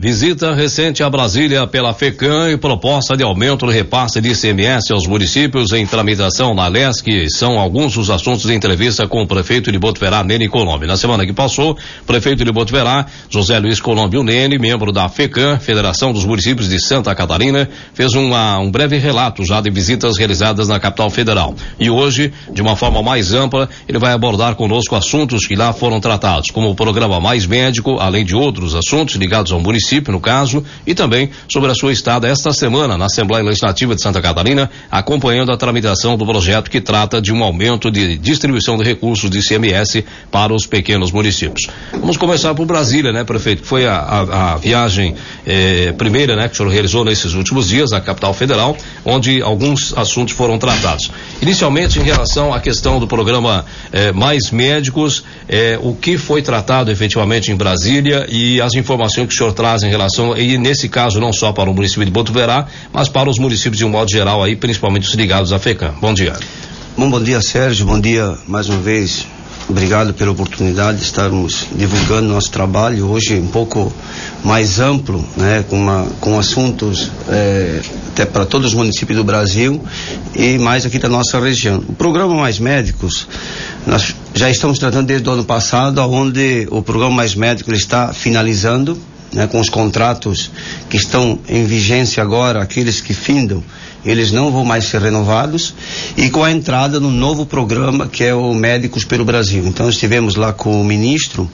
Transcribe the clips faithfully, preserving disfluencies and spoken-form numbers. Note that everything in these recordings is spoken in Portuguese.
Visita recente a Brasília pela FECAM e proposta de aumento do repasse de I C M S aos municípios em tramitação na Lesc são alguns dos assuntos de entrevista com o prefeito de Botuverá, Nene Colombi. Na semana que passou, o prefeito de Botuverá, José Luiz Colombi Nene, membro da FECAM, Federação dos Municípios de Santa Catarina, fez uma, um breve relato já de visitas realizadas na capital federal. E hoje, de uma forma mais ampla, ele vai abordar conosco assuntos que lá foram tratados, como o programa Mais Médico, além de outros assuntos ligados ao município, no caso, e também sobre a sua estada esta semana na Assembleia Legislativa de Santa Catarina, acompanhando a tramitação do projeto que trata de um aumento de distribuição de recursos de I C M S para os pequenos municípios. Vamos começar por Brasília, né, prefeito? Que foi a, a, a viagem eh, primeira, né, que o senhor realizou nesses últimos dias, à capital federal, onde alguns assuntos foram tratados. Inicialmente, em relação à questão do programa eh, Mais Médicos, eh, o que foi tratado efetivamente em Brasília e as informações que o senhor traz em relação, e nesse caso não só para o município de Botuverá, mas para os municípios de um modo geral aí, principalmente os ligados à FECAM. Bom dia. Bom, bom dia, Sérgio, bom dia mais uma vez, obrigado pela oportunidade de estarmos divulgando nosso trabalho hoje um pouco mais amplo, né, com, uma, com assuntos é, até para todos os municípios do Brasil e mais aqui da nossa região. O programa Mais Médicos, nós já estamos tratando desde o ano passado, onde o programa Mais Médico ele está finalizando, né, com os contratos que estão em vigência agora, aqueles que findam, eles não vão mais ser renovados, e com a entrada no novo programa que é o Médicos pelo Brasil. Então estivemos lá com o ministro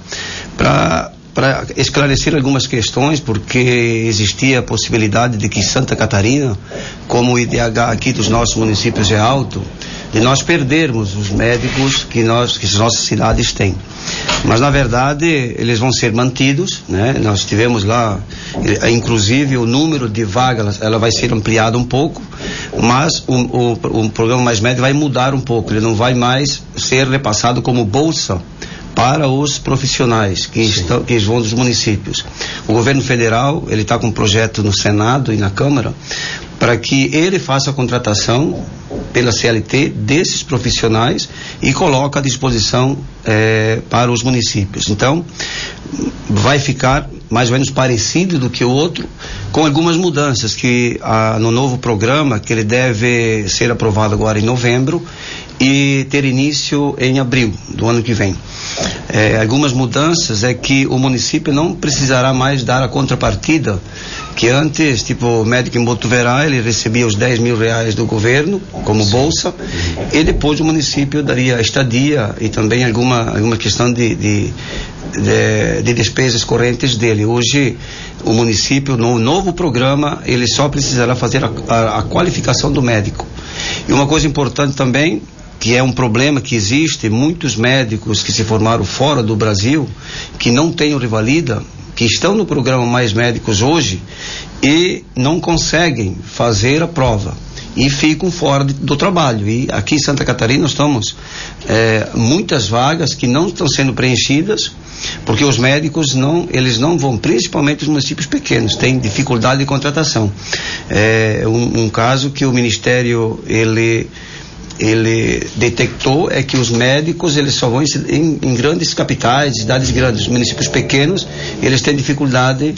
para para esclarecer algumas questões, porque existia a possibilidade de que Santa Catarina, como o I D H aqui dos nossos municípios é alto, de nós perdermos os médicos que nós, que as nossas cidades têm. Mas na verdade eles vão ser mantidos, né? Nós tivemos lá, inclusive o número de vagas, ela vai ser ampliada um pouco, mas o, o, o programa Mais Médico vai mudar um pouco, ele não vai mais ser repassado como bolsa para os profissionais que, estão, que vão dos municípios. O governo federal, ele está com um projeto no Senado e na Câmara para que ele faça a contratação pela C L T desses profissionais e coloque à disposição eh, para os municípios. Então, vai ficar mais ou menos parecido do que o outro, com algumas mudanças que ah, no novo programa, que ele deve ser aprovado agora em novembro e ter início em abril do ano que vem. É, algumas mudanças é que o município não precisará mais dar a contrapartida, que antes, tipo, o médico em Botuverá, ele recebia os dez mil reais do governo como bolsa, e depois o município daria estadia e também alguma, alguma questão de, de, de, de despesas correntes dele. Hoje, o município, no novo programa, ele só precisará fazer a, a, a qualificação do médico. E uma coisa importante também, que é um problema que existe, muitos médicos que se formaram fora do Brasil, que não têm o Revalida, que estão no programa Mais Médicos hoje e não conseguem fazer a prova e ficam fora de, do trabalho. E aqui em Santa Catarina nós estamos é, muitas vagas que não estão sendo preenchidas, porque os médicos não, eles não vão, principalmente os municípios pequenos, têm dificuldade de contratação. É um, um caso que o Ministério, ele ele detectou é que os médicos eles só vão em, em grandes capitais, cidades grandes. Os municípios pequenos eles têm dificuldade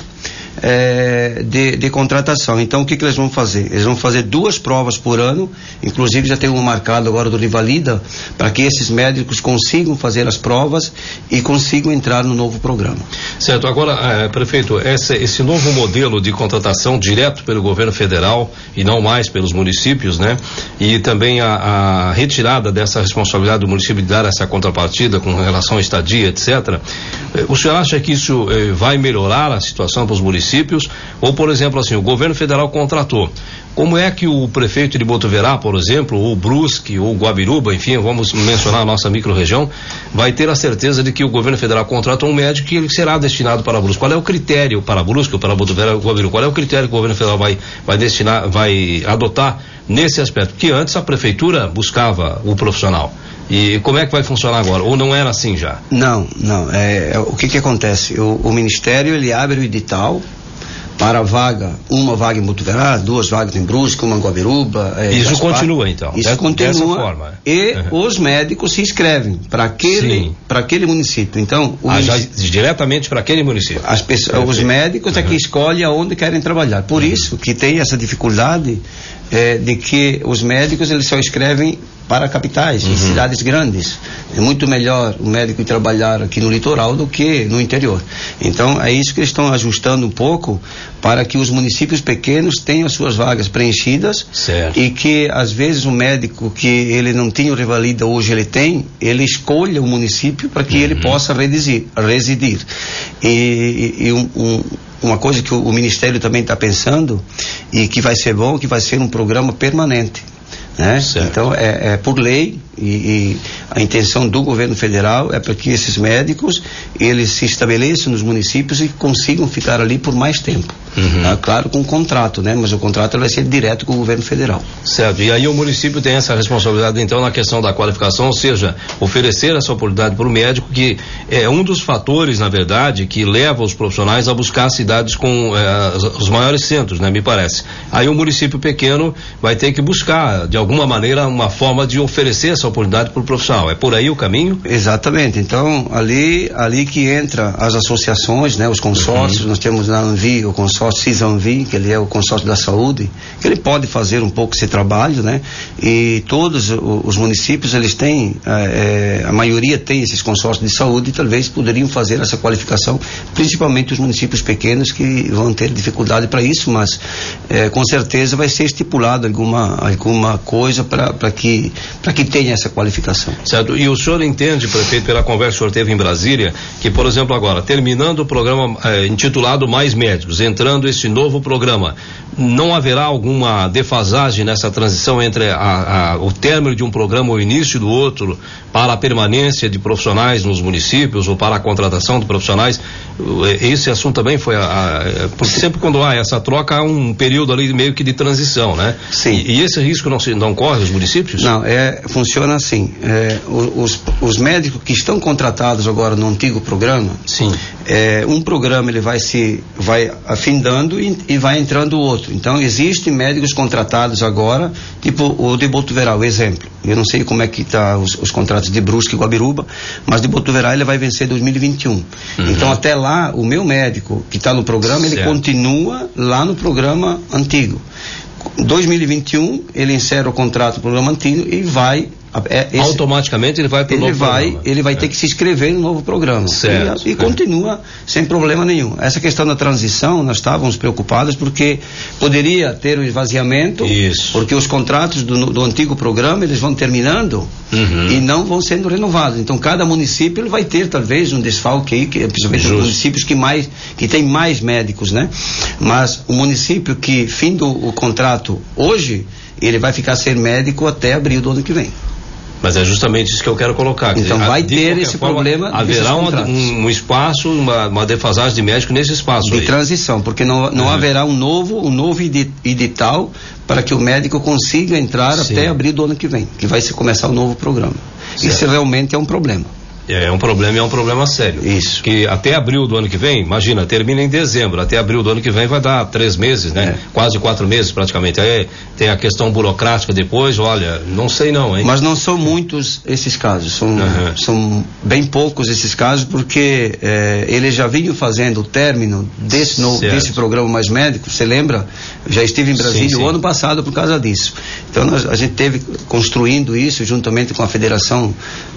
é, de, de contratação. Então o que, que eles vão fazer? Eles vão fazer duas provas por ano, inclusive já tem uma marcada agora do Rivalida, para que esses médicos consigam fazer as provas e consigam entrar no novo programa. Certo. Agora, eh, prefeito, esse, esse novo modelo de contratação direto pelo governo federal e não mais pelos municípios, né? E também a, a retirada dessa responsabilidade do município de dar essa contrapartida com relação à estadia, etcétera. Eh, o senhor acha que isso eh, vai melhorar a situação para os municípios? Ou, por exemplo, assim, o governo federal contratou. Como é que o prefeito de Botuverá, por exemplo, ou Brusque, ou Guabiruba, enfim, vamos mencionar a nossa micro-região, vai ter a certeza de que o governo federal contratou um médico que ele será destinado para Brusque? Qual é o critério para Brusque, ou para Botuverá, ou Guabiruba? Qual é o critério que o governo federal vai, vai destinar, vai adotar nesse aspecto? Porque antes a prefeitura buscava o profissional. E como é que vai funcionar agora? Ou não era assim já? Não, não. É, é, o que que acontece? O, o Ministério, ele abre o edital para a vaga, uma vaga em Botuverá, duas vagas em Brusque, uma em Guabiruba. É, isso continua então? Isso continua. Dessa forma. E uhum. os médicos se inscrevem para aquele, para aquele município. Então, o ah, município, já, diretamente para aquele município. As pessoas, os médicos uhum. é que escolhem aonde querem trabalhar. Por uhum. isso que tem essa dificuldade é, de que os médicos eles só escrevem para capitais, uhum. em cidades grandes. É muito melhor o médico ir trabalhar aqui no litoral do que no interior. Então, é isso que eles estão ajustando um pouco para que os municípios pequenos tenham as suas vagas preenchidas. Certo. E que, às vezes, o médico que ele não tinha o revalida, hoje ele tem, ele escolha o município para que uhum. ele possa residir. residir. E, e, e um, um uma coisa que o, o Ministério também está pensando e que vai ser bom, que vai ser um programa permanente. Né? Então é, é por lei e, e a intenção do governo federal é para que esses médicos eles se estabeleçam nos municípios e consigam ficar ali por mais tempo. Uhum. Tá? Claro, com um contrato, né? Mas o contrato vai ser direto com o governo federal. Certo, e aí o município tem essa responsabilidade então na questão da qualificação, ou seja, oferecer essa oportunidade para o médico, que é um dos fatores, na verdade, que leva os profissionais a buscar cidades com eh, os maiores centros, né? Me parece. Aí o município pequeno vai ter que buscar, de alguma maneira, uma forma de oferecer essa oportunidade para o profissional. É por aí o caminho? Exatamente. Então, ali, ali que entra as associações, né? Os consórcios, uhum. nós temos na Anvi o consórcio CISANVI, que ele é o consórcio da saúde, que ele pode fazer um pouco esse trabalho, né? E todos os municípios, eles têm, é, a maioria tem esses consórcios de saúde e talvez poderiam fazer essa qualificação, principalmente os municípios pequenos que vão ter dificuldade para isso, mas é, com certeza vai ser estipulado alguma, alguma coisa para que, para que tenha essa qualificação. Certo, e o senhor entende, prefeito, pela conversa que o senhor teve em Brasília, que, por exemplo, agora, terminando o programa é, intitulado Mais Médicos, entrando esse novo programa, não haverá alguma defasagem nessa transição entre a, a, o término de um programa ou o início do outro para a permanência de profissionais nos municípios ou para a contratação de profissionais? Esse assunto também foi a, a, porque sempre quando há essa troca há um período ali meio que de transição, né? Sim. E, e esse risco não se não corre nos municípios? Não, é, funciona assim, é, os, os médicos que estão contratados agora no antigo programa, sim, é, um programa ele vai se vai afindando e, e vai entrando outro. Então existem médicos contratados agora, tipo o de Botuverá, o exemplo. Eu não sei como é que tá os, os contratos de Brusque e Guabiruba, mas de Botuverá ele vai vencer dois mil e vinte e um. Uhum. Então até lá o meu médico que está no programa, ele certo. Continua lá no programa antigo. dois mil e vinte e um ele encerra o contrato do programa antigo e vai É, esse, automaticamente ele vai para o novo vai, programa. Ele vai é. ter que se inscrever no novo programa. Certo, e, e é. continua sem problema nenhum. Essa questão da transição, nós estávamos preocupados porque poderia ter um esvaziamento, isso. porque os contratos do, do antigo programa, eles vão terminando uhum. e não vão sendo renovados. Então cada município ele vai ter talvez um desfalque aí, que, principalmente os municípios que mais, que tem mais médicos, né? Mas o município que findo o contrato hoje, ele vai ficar sem médico até abril do ano que vem. Mas é justamente isso que eu quero colocar. Então dizer, vai ter esse forma, problema. Haverá uma, um, um espaço, uma, uma defasagem de médico nesse espaço. De aí. transição, porque não, não uhum. haverá um novo, um novo edital para que o médico consiga entrar Sim. até abril do ano que vem, que vai se começar o novo programa. Certo. Isso realmente é um problema. É um problema e é um problema sério. Isso. Que até abril do ano que vem, imagina, termina em dezembro, até abril do ano que vem vai dar três meses, né? É. Quase quatro meses praticamente. Aí tem a questão burocrática depois, olha, não sei não, hein? Mas não são muitos esses casos, são, uhum. são bem poucos esses casos, porque é, eles já vinham fazendo o término desse, no, desse programa Mais Médico, você lembra? Eu já estive em Brasília sim, sim. o ano passado por causa disso. Então nós, a gente teve construindo isso juntamente com a Federação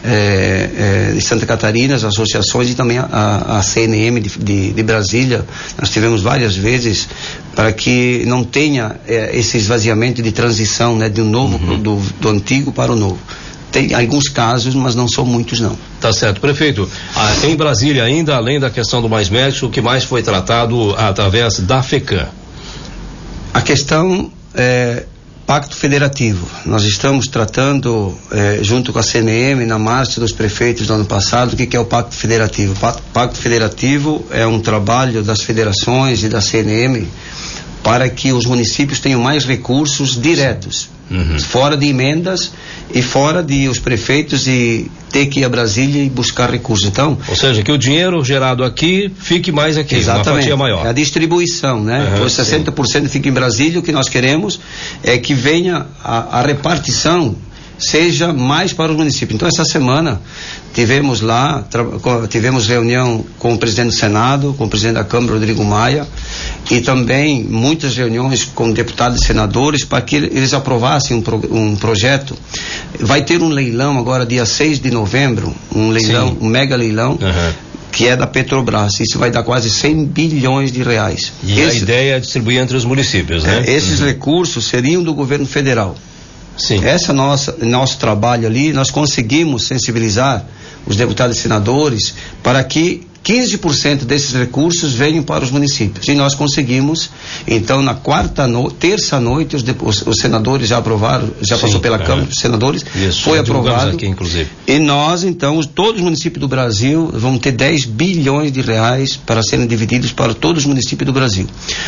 é, é, de Santa Catarina, as associações e também a, a C N M de, de, de Brasília. Nós tivemos várias vezes para que não tenha é, esse esvaziamento de transição, né, de um novo uhum. do, do antigo para o novo. Tem alguns casos, mas não são muitos não. Tá certo. Prefeito, ah, em Brasília ainda, além da questão do Mais Médicos, o que mais foi tratado através da FECAM? A questão é Pacto Federativo. Nós estamos tratando, eh, junto com a C N M, na marcha dos prefeitos do ano passado, o que, que é o Pacto Federativo. O Pacto, Pacto Federativo é um trabalho das federações e da C N M para que os municípios tenham mais recursos diretos, uhum. fora de emendas e fora de os prefeitos e ter que ir a Brasília e buscar recursos. Então, ou seja, que o dinheiro gerado aqui fique mais aqui, exatamente, uma fatia maior. É a distribuição, né? Uhum, então, sessenta por cento fica em Brasília. O que nós queremos é que venha a, a repartição seja mais para os municípios. Então, essa semana tivemos lá, tivemos reunião com o presidente do Senado, com o presidente da Câmara, Rodrigo Maia, e também muitas reuniões com deputados e senadores para que eles aprovassem um, pro, um projeto. Vai ter um leilão agora, dia seis de novembro, um leilão, Sim. um mega leilão, uhum. que é da Petrobras. Isso vai dar quase cem bilhões de reais. E Esse, a ideia é distribuir entre os municípios, né? É, esses uhum. recursos seriam do governo federal. Sim. Essa nossa, nosso trabalho ali, nós conseguimos sensibilizar os deputados e senadores para que quinze por cento desses recursos venham para os municípios. E nós conseguimos, então, na quarta no, terça noite, os, os, os senadores já aprovaram, já Sim, passou pela é. Câmara dos Senadores, Isso, foi aprovado. Aqui, inclusive. E nós, então, todos os municípios do Brasil vão ter dez bilhões de reais para serem divididos para todos os municípios do Brasil.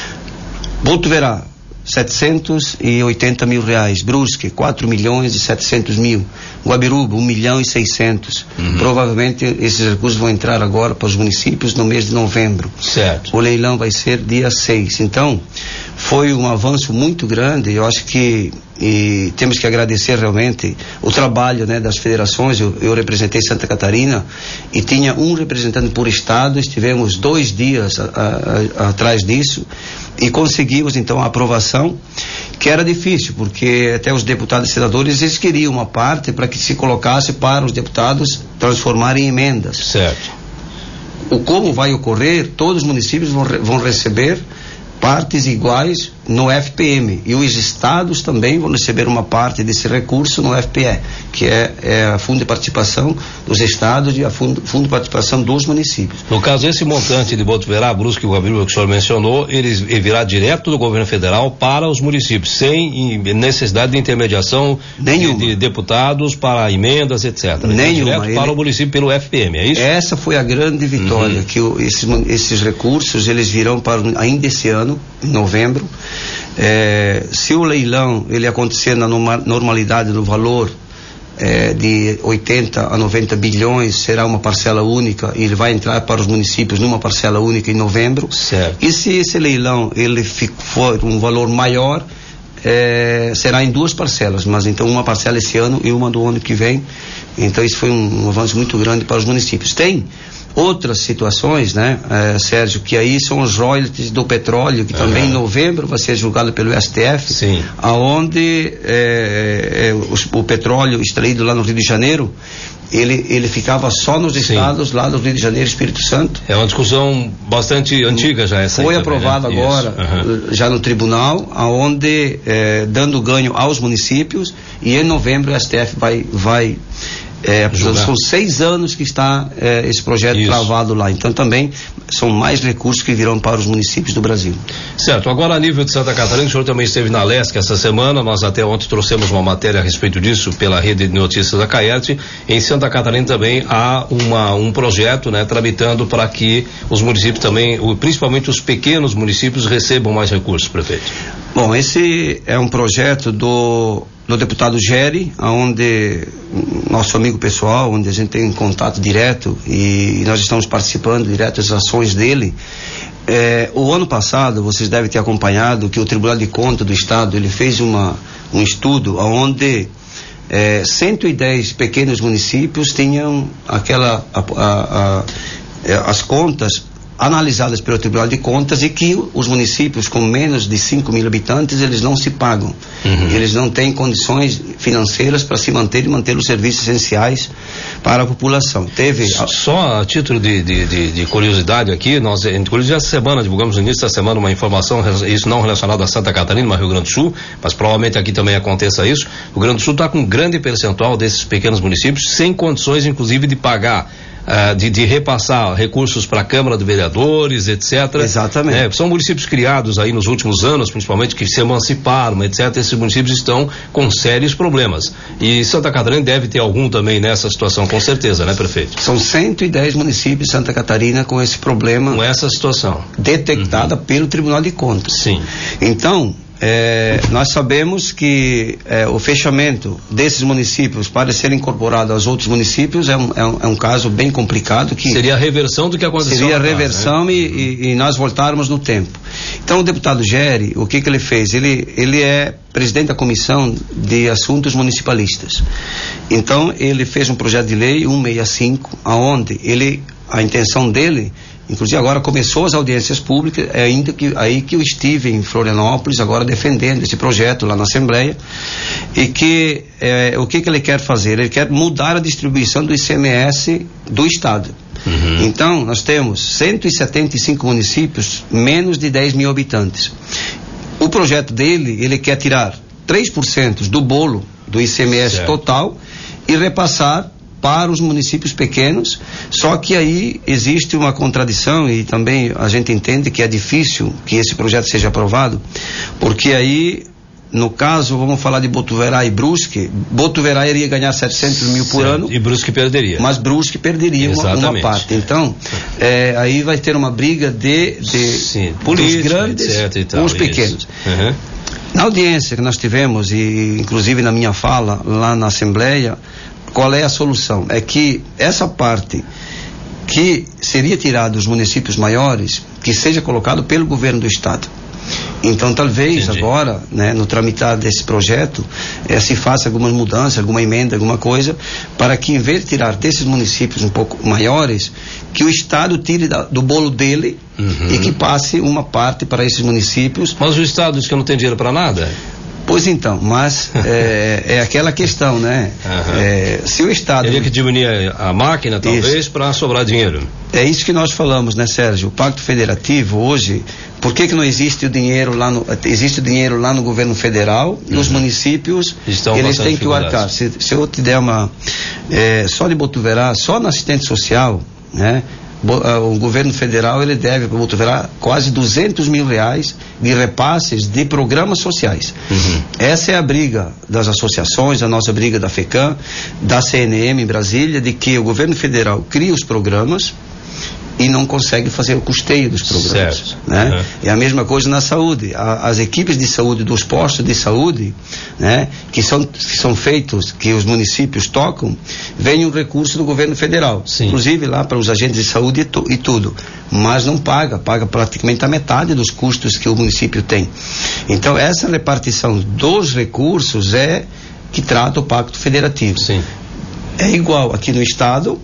Botuverá, setecentos e oitenta mil reais. Brusque, quatro milhões e setecentos mil. Guabiruba, um milhão e seiscentos. Uhum. Provavelmente esses recursos vão entrar agora para os municípios no mês de novembro. Certo. O leilão vai ser dia seis. Então, foi um avanço muito grande. Eu acho que e temos que agradecer realmente o trabalho, né, das federações. Eu, eu representei Santa Catarina e tinha um representante por estado. Estivemos dois dias a, a, a, atrás disso e conseguimos então a aprovação, que era difícil, porque até os deputados e senadores eles queriam uma parte para que se colocasse para os deputados transformarem em emendas. Certo. O como vai ocorrer, todos os municípios vão, vão receber partes iguais no F P M, e os estados também vão receber uma parte desse recurso no F P E, que é, é a fundo de participação dos estados e a fundo, fundo de participação dos municípios. No caso, esse montante de Botuverá, Brusque e Guabiruba que o senhor mencionou, eles virá direto do governo federal para os municípios, sem necessidade de intermediação de, de deputados para emendas, etcétera. Nenhuma. Direto para ele... o município pelo F P M, é isso? Essa foi a grande vitória, uhum. que o, esses, esses recursos, eles virão para ainda esse ano, em novembro. É, se o leilão ele acontecer na normalidade no valor é, de oitenta a noventa bilhões, será uma parcela única e ele vai entrar para os municípios numa parcela única em novembro. Certo. E se esse leilão ele for um valor maior, é, será em duas parcelas, mas então uma parcela esse ano e uma do ano que vem. Então isso foi um, um avanço muito grande para os municípios. Tem outras situações, né, eh, Sérgio, que aí são os royalties do petróleo, que uhum. também em novembro vai ser julgado pelo S T F, Sim. aonde eh, eh, o, o petróleo extraído lá no Rio de Janeiro, ele, ele ficava só nos estados Sim. lá do Rio de Janeiro e Espírito Santo. É uma discussão bastante antiga já essa. Foi aí aprovado também, né? agora, uhum. já no tribunal, aonde eh, dando ganho aos municípios, e em novembro o S T F vai vai É, são seis anos que está é, esse projeto Isso. travado lá, então também são mais recursos que virão para os municípios do Brasil. Certo, agora a nível de Santa Catarina, o senhor também esteve na Lesc essa semana, nós até ontem trouxemos uma matéria a respeito disso pela rede de notícias da Caerte. Em Santa Catarina também há uma, um projeto, né, tramitando para que os municípios também, principalmente os pequenos municípios, recebam mais recursos, prefeito. Bom, esse é um projeto do do deputado Geri, onde nosso amigo pessoal, onde a gente tem contato direto e, e nós estamos participando direto das ações dele. É, o ano passado, vocês devem ter acompanhado que o Tribunal de Contas do Estado, ele fez uma, um estudo onde é, cento e dez pequenos municípios tinham aquela, a, a, a, as contas analisadas pelo Tribunal de Contas, e que os municípios com menos de cinco mil habitantes, eles não se pagam. Uhum. Eles não têm condições financeiras para se manter e manter os serviços essenciais para a população. Teve... Só a título de, de, de, de curiosidade aqui, nós, inclusive essa semana, divulgamos no início da semana uma informação, isso não relacionada a Santa Catarina, mas Rio Grande do Sul, mas provavelmente aqui também aconteça isso. O Rio Grande do Sul está com um grande percentual desses pequenos municípios sem condições, inclusive, de pagar uh, de, de repassar recursos para a Câmara de Vereadores, etcétera. Exatamente. É, são municípios criados aí nos últimos anos, principalmente, que se emanciparam, etcétera. Esses municípios estão com sérios problemas. E Santa Catarina deve ter algum também nessa situação, com certeza, né, prefeito? São cento e dez municípios de Santa Catarina com esse problema. Com essa situação. Detectada uhum. pelo Tribunal de Contas. Sim. Então, É, nós sabemos que é, o fechamento desses municípios para serem incorporados aos outros municípios é um, é um, é um caso bem complicado. Que seria a reversão do que aconteceu. Seria a reversão, né? e, e, e nós voltarmos no tempo. Então o deputado Gery, o que que ele fez? Ele, ele é presidente da Comissão de Assuntos Municipalistas. Então ele fez um projeto de lei cento e sessenta e cinco, aonde ele, a intenção dele, inclusive agora começou as audiências públicas, é ainda que, aí que eu estive em Florianópolis, agora defendendo esse projeto lá na Assembleia, e que é, o que que ele quer fazer? Ele quer mudar a distribuição do I C M S do Estado. Uhum. Então, nós temos cento e setenta e cinco municípios, menos de dez mil habitantes. O projeto dele, ele quer tirar três por cento do bolo do I C M S certo. Total e repassar para os municípios pequenos, só que aí existe uma contradição e também a gente entende que é difícil que esse projeto seja aprovado, porque aí, no caso, vamos falar de Botuverá e Brusque, Botuverá iria ganhar setecentos mil por certo. Ano. E Brusque perderia. Mas Brusque perderia uma, uma parte. Então, é, aí vai ter uma briga de, de Sim, dos política, grandes etcétera, com os pequenos. Uhum. Na audiência que nós tivemos, e inclusive na minha fala lá na Assembleia, qual é a solução? É que essa parte que seria tirada dos municípios maiores, que seja colocado pelo governo do estado. Então talvez Entendi. Agora, né, no tramitar desse projeto, eh, se faça algumas mudanças, alguma emenda, alguma coisa, para que em vez de tirar desses municípios um pouco maiores, que o estado tire da, do bolo dele uhum. e que passe uma parte para esses municípios. Mas o estado diz que não tem dinheiro para nada? Pois então, mas é, é aquela questão, né? Uhum. É, se o Estado... Teria que diminuir a máquina, talvez, para sobrar dinheiro. É isso que nós falamos, né, Sérgio? O Pacto Federativo, hoje, por que que não existe o dinheiro lá no... Existe o dinheiro lá no governo federal e uhum. os municípios, Estão eles têm que arcar. Se, se eu te der uma... É, só de Botuverá, só no assistente social, né? O governo federal, ele deve para Botuverá quase duzentos mil reais de repasses de programas sociais. Uhum. Essa é a briga das associações, a nossa briga da FECAM, da C N M em Brasília, de que o governo federal cria os programas e não consegue fazer o custeio dos programas. Certo. Né? Uhum. É a mesma coisa na saúde. A, as equipes de saúde dos postos de saúde, né, que são, que são feitos, que os municípios tocam, vem um recurso do governo federal. Sim. Inclusive lá para os agentes de saúde e, tu, e tudo. Mas não paga, paga praticamente a metade dos custos que o município tem. Então essa repartição dos recursos é que trata o Pacto Federativo. Sim. É igual aqui no estado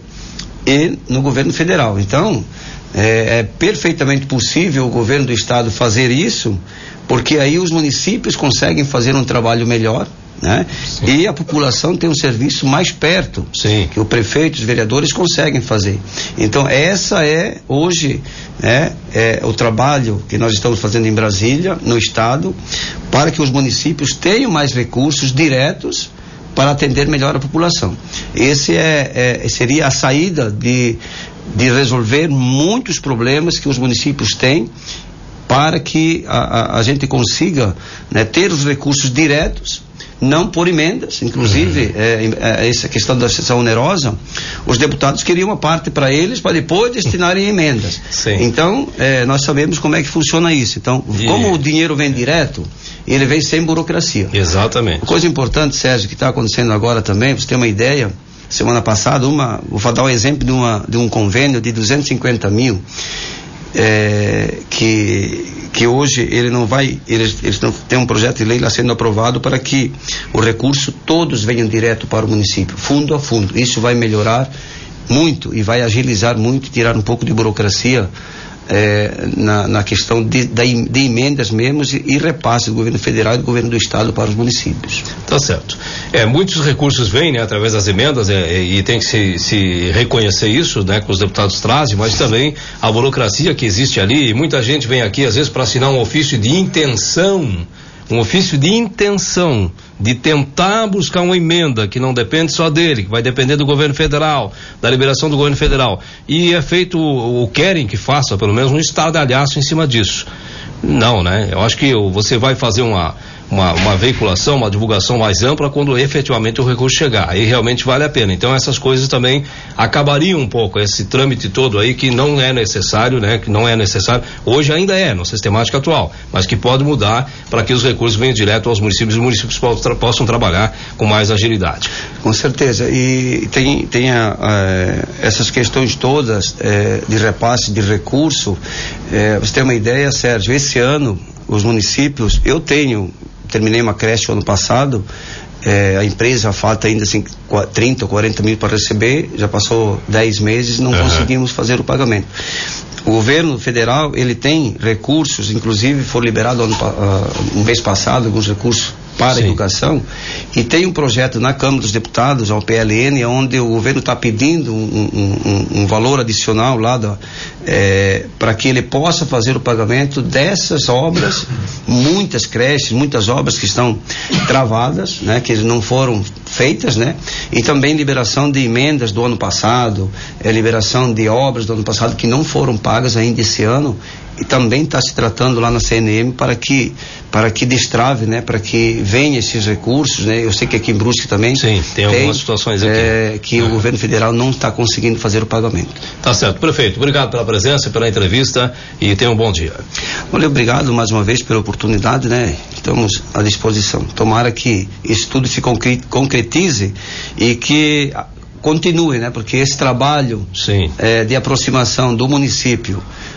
e no governo federal. Então, é, é perfeitamente possível o governo do estado fazer isso, porque aí os municípios conseguem fazer um trabalho melhor, né? E a população tem um serviço mais perto, Sim. que o prefeito, os vereadores conseguem fazer. Então, essa é, hoje, é, é o trabalho que nós estamos fazendo em Brasília, no estado, para que os municípios tenham mais recursos diretos para atender melhor a população. Esse é, é, seria a saída de, de resolver muitos problemas que os municípios têm, para que a, a, a gente consiga, né, ter os recursos diretos, não por emendas. Inclusive, uhum. é, é, essa questão da sessão onerosa, os deputados queriam uma parte para eles, para depois destinarem emendas. Sim. Então, é, nós sabemos como é que funciona isso. Então, e... como o dinheiro vem direto, ele vem sem burocracia. Exatamente. Uma coisa importante, Sérgio, que está acontecendo agora também, para você ter uma ideia, semana passada, uma, vou dar um exemplo de, uma, de um convênio de duzentos e cinquenta mil, é, que, que hoje ele não vai, eles, eles não tem um projeto de lei lá sendo aprovado para que o recurso todos venham direto para o município, fundo a fundo. Isso vai melhorar muito e vai agilizar muito, tirar um pouco de burocracia É, na, na questão de, de, de emendas mesmo e, e repasse do governo federal e do governo do estado para os municípios. Tá certo. É, muitos recursos vêm, né, através das emendas, é, e tem que se, se reconhecer isso, né, que os deputados trazem, mas também a burocracia que existe ali, e muita gente vem aqui às vezes para assinar um ofício de intenção um ofício de intenção de tentar buscar uma emenda que não depende só dele, que vai depender do governo federal, da liberação do governo federal, e é feito, ou querem que faça pelo menos um estardalhaço em cima disso. Não, né? Eu acho que você vai fazer uma, uma, uma veiculação, uma divulgação mais ampla quando efetivamente o recurso chegar. Aí realmente vale a pena. Então essas coisas também acabariam um pouco, esse trâmite todo aí que não é necessário, né? Que não é necessário. Hoje ainda é, na sistemática atual, mas que pode mudar para que os recursos venham direto aos municípios e os municípios possam, possam trabalhar com mais agilidade. Com certeza. E tem, tem a, a, essas questões todas é, de repasse de recurso. É, você tem uma ideia, Sérgio, esse ano os municípios, eu tenho, terminei uma creche o ano passado, é, a empresa falta ainda assim trinta ou quarenta mil para receber, já passou dez meses, não uhum. conseguimos fazer o pagamento. O governo federal, ele tem recursos, inclusive foi liberado ano, uh, um mês passado alguns recursos para Sim. a educação, e tem um projeto na Câmara dos Deputados, ao P L N, onde o governo está pedindo um, um, um, um valor adicional lá é, para que ele possa fazer o pagamento dessas obras, muitas creches, muitas obras que estão travadas, né, que não foram feitas, né, e também liberação de emendas do ano passado, é, liberação de obras do ano passado que não foram pagas ainda esse ano, e também está se tratando lá na C N M para que para que destrave, né, para que venha esses recursos, né. Eu sei que aqui em Brusque também Sim, tem, tem algumas situações aqui é, que ah. o governo federal não está conseguindo fazer o pagamento. Tá certo, prefeito, obrigado pela presença, pela entrevista e tenha um bom dia. Olha, obrigado mais uma vez pela oportunidade, né, estamos à disposição. Tomara que isso tudo se concretize e que continue, né, porque esse trabalho Sim. É, de aproximação do município